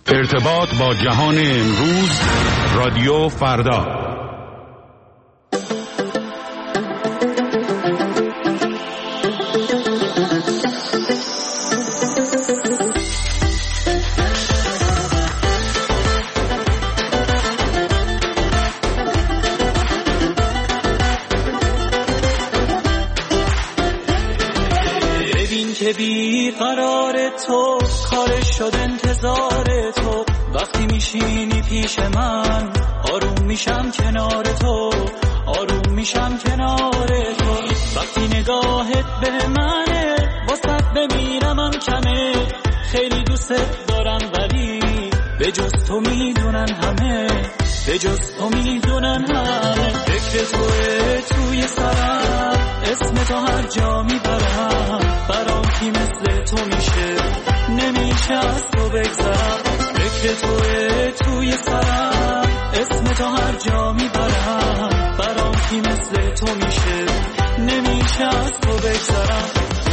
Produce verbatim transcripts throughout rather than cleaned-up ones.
ارتباط با جهان امروز، رادیو فردا. ببین که بی قرار تو، کارش شد انتظار تو. وقتی میشینی پیش من آروم میشم کنار تو، آروم میشم کنار تو. وقتی نگاهت به منه واسط بمیرم هم کمه. خیلی دوست دارم ولی به جز تو میدونن همه، به جز تو میدونن همه. فکر توه توی سرم، اسم تو هر جا میبرم. برام کی مثل تو میشه، نمیشه از تو بگذرم. فکر توه توی سرم، اسم تو هر جا میبرم. برام کی مثل تو میشه، نمیشه از تو بگذرم.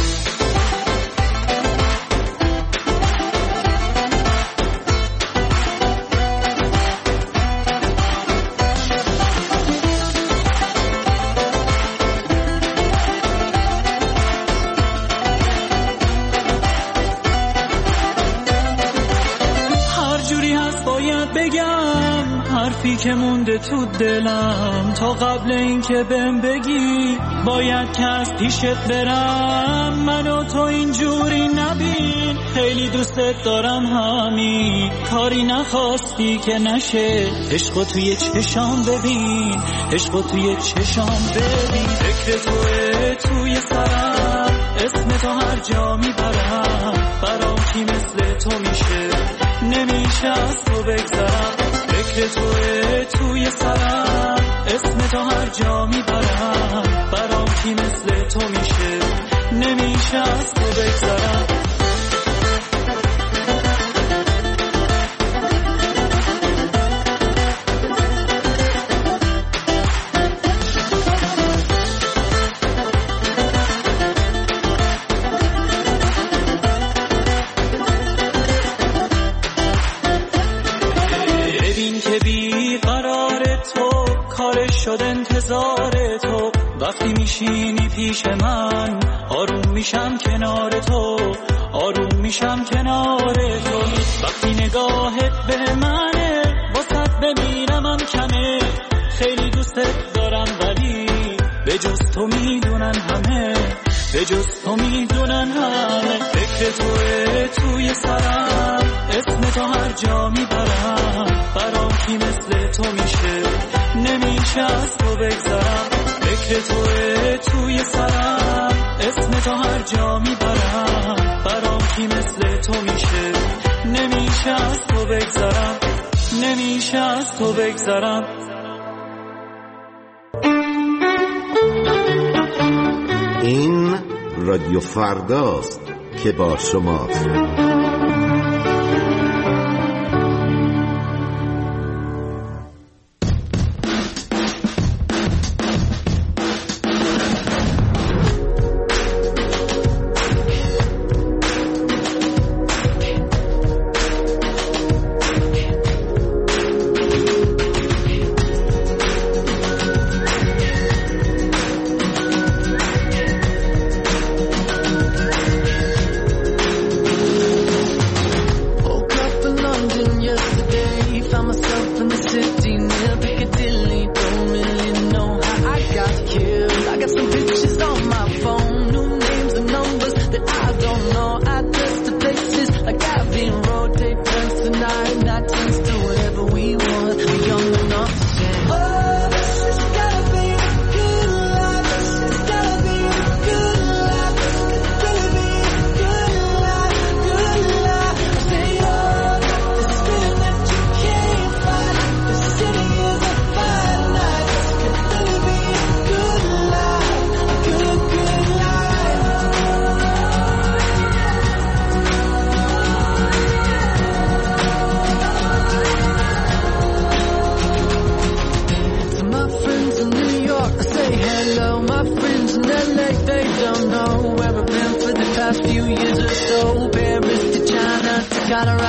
حرفی که مونده تو دلم تا قبل این که بهم بگی باید که از پیشت برم. منو تو اینجوری نبین، خیلی دوستت دارم همین. کاری نخواستی که نشه، عشقو توی چشام ببین، عشقو توی چشام ببین. فکر توه توی سرم، اسم تو هر جا میبرم. برام کی مثل تو میشه، نمیشه از تو بگذرم. فکر توه توی سرم، اسم تو هر جا میبرم. برام کی مثل تو میشه، نمیشه از تو بگذرم. شد انتظار تو. وقتی میشینی پیش من آروم میشم کنار تو، آروم میشم کنار تو. وقتی نگاهت به منه واسط بمیرم هم کمه. خیلی دوستت دارم ولی به جز تو میدونن همه، به جز تو میدونن همه. فکر توه توی سرم، اسم تو هر جا میبرم. برام کی مثل تو میشه، نمیشه از تو بگذرم. فکر توه توی سرم، اسم تو هر جا میبرم. برام کی مثل تو میشه، نمیشه از تو بگذرم، نمیشه از تو بگذرم. این رادیو فرداست که با شماست.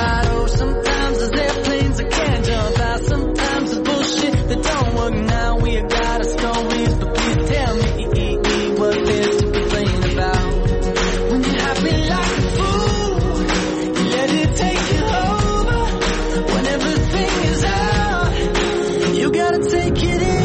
ride. Oh, sometimes there's airplanes that can't jump out. Sometimes there's bullshit that don't work. Now we got our stories, but please tell me what there's to complain about. When you're happy like a fool, you let it take you over. When everything is out, you gotta take it in.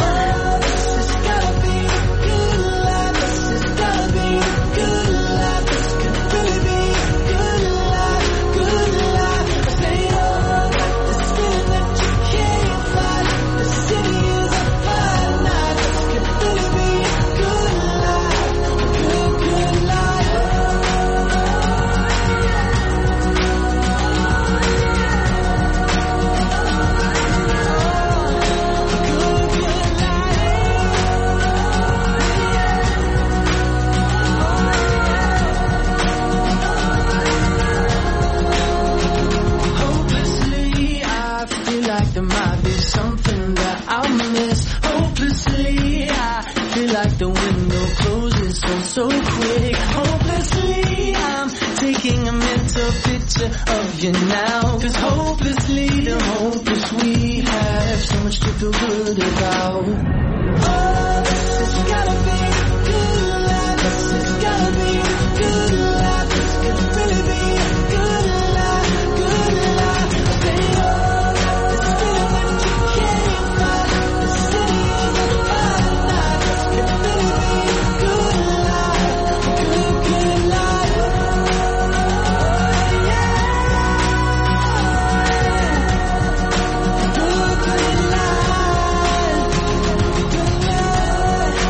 The window closes so, so quick. Hopelessly, I'm taking a mental picture of you now. Cause hopelessly, the hopeless we have so much to feel good about. Oh, this has gotta be a good life. This has gotta be a good life. This could really be a good life, good life. I say, oh, this feeling that you can't fight. The city is a fine night. This could really be a good life, good, good life. Oh, yeah. Good, good life. Good life.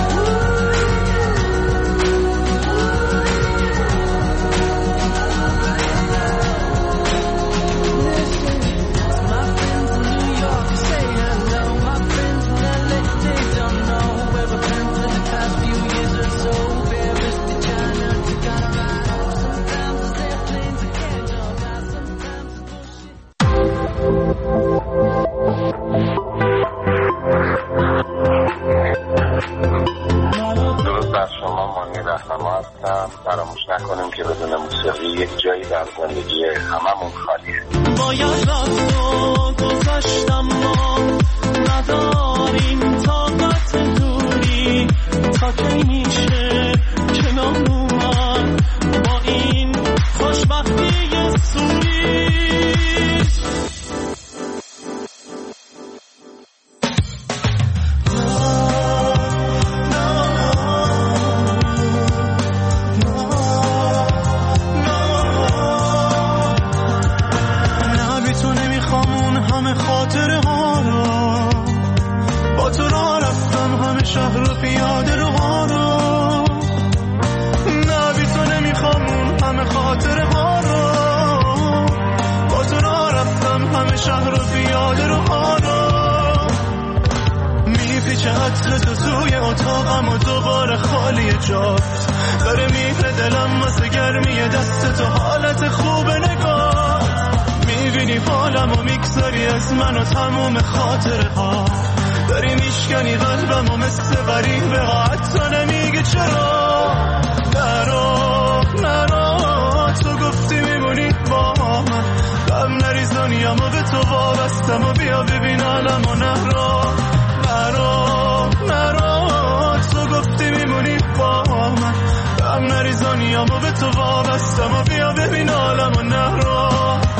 Listen, to my friends in New York, say hello. My friends in L A, they don't know where I've been for the past few years or so. Paris to China to Colorado. Sometimes there's airplanes that can't jump out. Sometimes it's bullshit. درود بر شما، مانی رهنما هستم. فراموش نکنیم که بدون موسیقی یک جایی در زندگی هممون خالیه. باید رفت و گذشتم، ما نداریم طاقت دوری. تا کی میشه کنار اومد با این خوشبختی سوری؟ نه بی تو نمیخوام اون همه خاطره ها رو، با تو را رفتم همه شهر و پیاده رو ها رو. نه بی تو نمیخوام اون همه خاطره ها رو، با تو را رفتم همه شهر و پیاده رو ها رو. میپیچه عطر تو توی اتاقم و دوباره خالی جاست. داره میره دلم واسه گرمی دست تو، حالت خوب نگاه. میبینی حالم و میگذاری از من و تموم خاطره ها. داری میشکنی قلبم و مثل غریبه ها، حتی نمیگه چرا. نرو نرو، تو گفتی میمونی با من. غم نریز دنیامو به تو وابستم و بیا ببین عالم و نرو. نرو نرو، تو گفتی میمونی با من. غم نریز دنیامو به تو وابستم و بیا ببین عالم و نرو.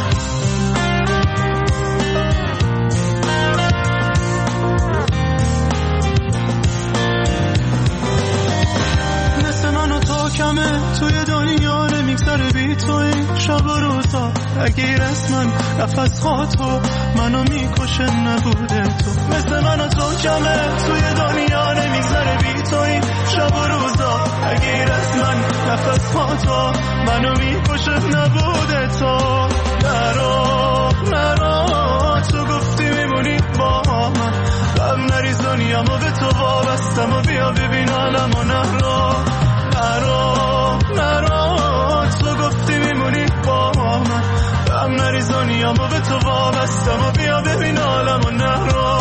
مثل من و تو کمه توی دنیا نمیگذره بی توی شب و روزا. اگه از من نفس خاطو منو میکشه نبوده تو. مثل من و تو کمه توی دنیا نمیگذره بی توی شب و روزا. اگه از من نفس خاطو منو میکشه نبوده تو. نرو نرو، تو گفتی میمونی با من. غم نریز دنیامو به تو وابستم و بیا ببین عالم و نرو. نرو نرو، تو گفتی میمونی با من. غم نریز دنیامو به تو وابستم و بیا ببین عالم و نرو.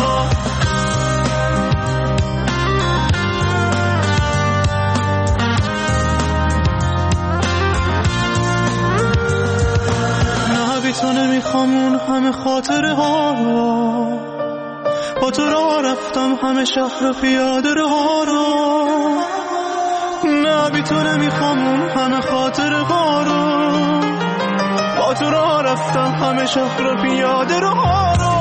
نه بی تو تو نمیخوام اون همه خاطره ها رو، با تو راه رفتم همه شهر پیاده ها رو، نه بی تو نمیخوام اون همه خاطره ها رو، با تو راه رفتم همه شهر پیاده ها رو.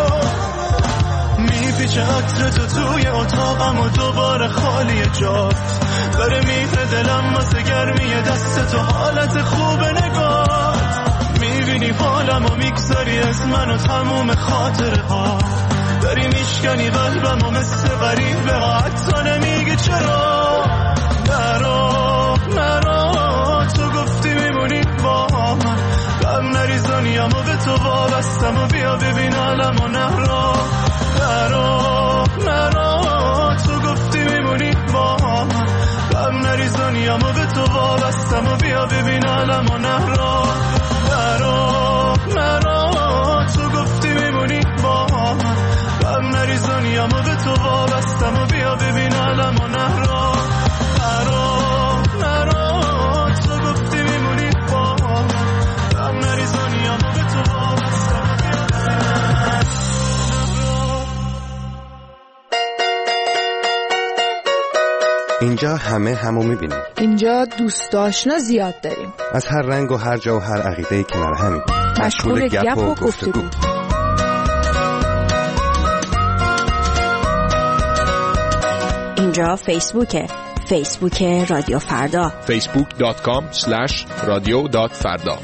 میپیچه عطر تو توی اتاقم و دوباره خالی جات، داره میره دلم واسه گرمی دست تو، حالت خوب نگاه میبینی حالم و میگذاری از من و تموم خاطره ها، داری میشکنی قلبم و مثل غریبه ها، حتی نمیگی چرا. نرو نرو تو گفتی میمونی با من، غم نریز دنیامو به تو وابستم و بیا ببین عالم و نرو. نرو نرو تو گفتی میمونی با من، غم نریز دنیامو به تو وابستم و بیا ببین عالم و نرو. نرو نرو تو گفتی میمونی با من، غم نریز دنیامو به تو وابستم و بیا ببین عالم و نرو. نرو نرو تو گفتی میمونی با من، غم نریز دنیامو به تو وابستم و بیا ببین. اینجا همه همو میبینیم. اینجا دوست آشنا زیاد داریم، از هر رنگ و هر جا و هر عقیده کنار همیم، مشغول گپ و گفتگو. اینجا فیسبوکه، فیسبوک رادیو فردا، فیسبوک دات کام اسلش رادیو دات فردا.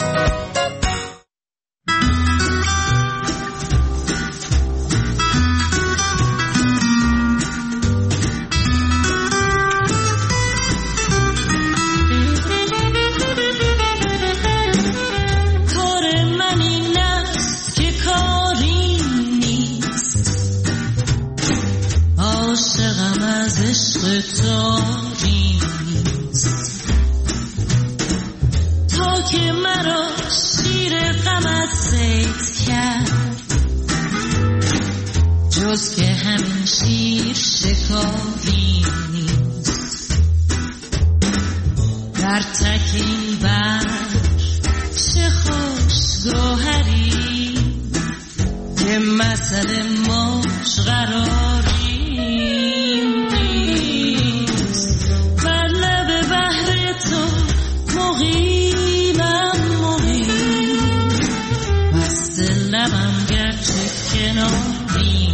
جز که همین شیر شکاری نیست، در تکین بر چه خوش گوهری که مسئله موج قراری نیست، بر لب بحر تو مقیمم مقیم، مست لبم گرچه کناری.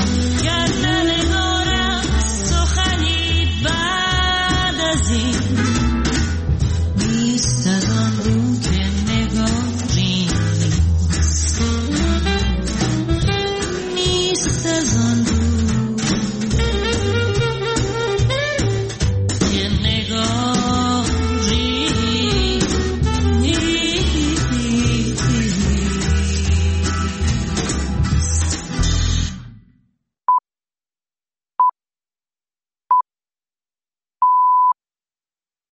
Magazine.